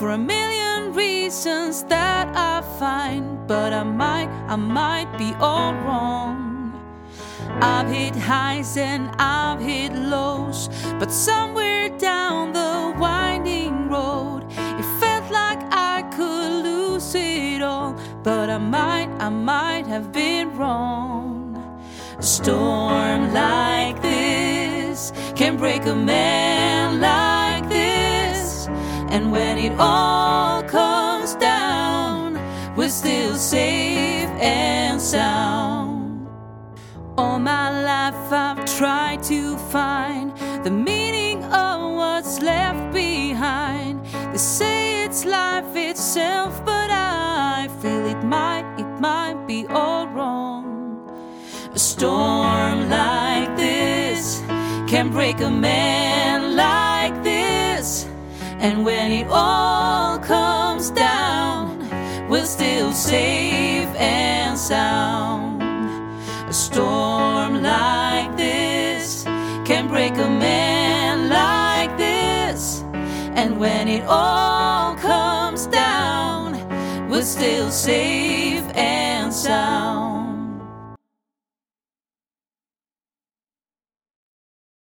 for a million reasons that I find, but I might be all wrong. I've hit highs and I've hit lows, but somewhere down the winding road, it felt like I could lose it all, but I might have been wrong. A storm like this can break a man like this, and when it all comes down, we're still safe and sound. All my life I've tried to find the meaning of what's left behind. They say it's life itself, but I feel it might be all wrong. A storm like this can break a man like this, and when it all comes down, we're still safe and sound. A storm like this can break a man like this, and when it all comes down, we're still safe and sound.